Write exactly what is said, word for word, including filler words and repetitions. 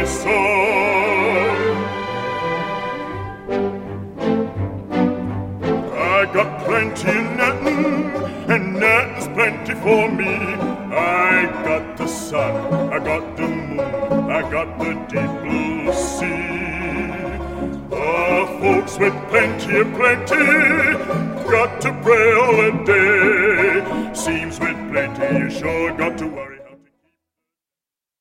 my song. I got plenty of nothing, and nothing's plenty for me. I got the sun, I got the moon, I got the deep blue sea. Ah, folks with plenty of plenty got to pray all a day. Seems with plenty you sure got to worry.